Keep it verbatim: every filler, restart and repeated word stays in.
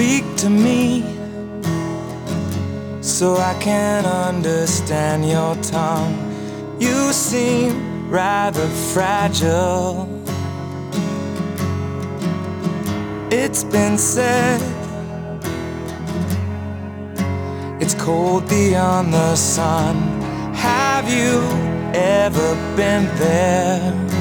speak to me so I can understand your tongue. You seem rather fragile. It's been said it's cold beyond the sun. Have you ever been there?